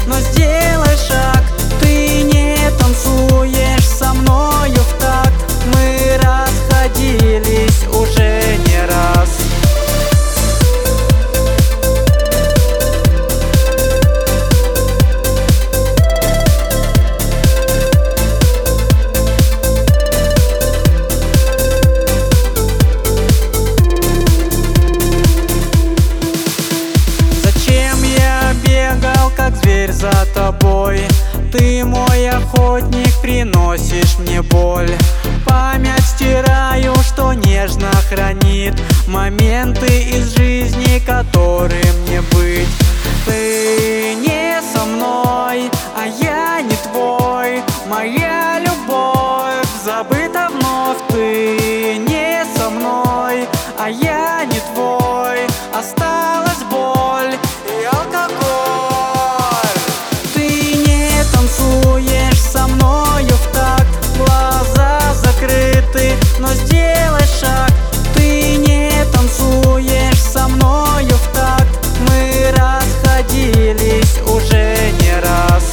но сделай шаг. Ты не танцуешь со мною в такт. Мы расходились уже не раз. Как зверь за тобой, ты мой охотник, приносишь мне боль. Память стираю, что нежно хранит моменты из жизни, которым не быть. Ты не со мной, а я не твой. Моя любовь забыта вновь. Ты не со мной, а я не твой. Осталась боль и алкоголь. Со мною в такт, глаза закрыты, но сделай шаг. Ты не танцуешь со мною в такт. Мы расходились уже не раз.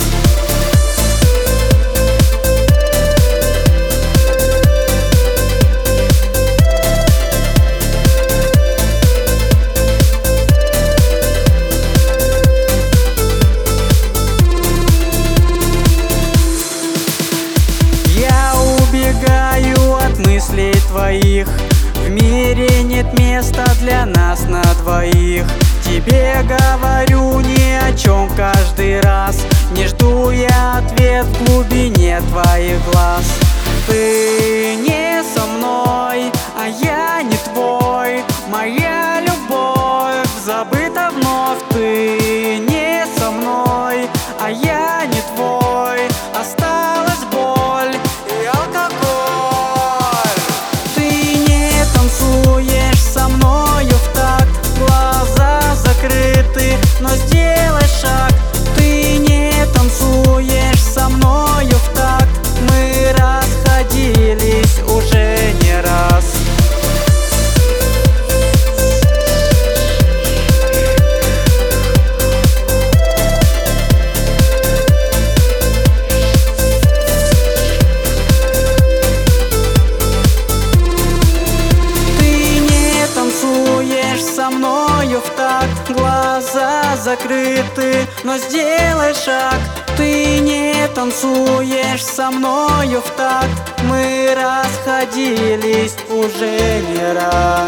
От мыслей твоих. В мире нет места для нас на двоих. Тебе говорю ни о чем каждый раз. Не жду я ответ в глубине твоих глаз. Ты не со мной, а я не твой. Моя любовь забыта вновь. Ты не со мной, а я не твой. Осталась боль и алкоголь. Со мною в такт, глаза закрыты, но сделай шаг. Ты не танцуешь со мною в такт. Мы расходились уже не раз. Со мною в такт, глаза закрыты, но сделай шаг. Ты не танцуешь со мною в такт. Мы расходились уже не раз.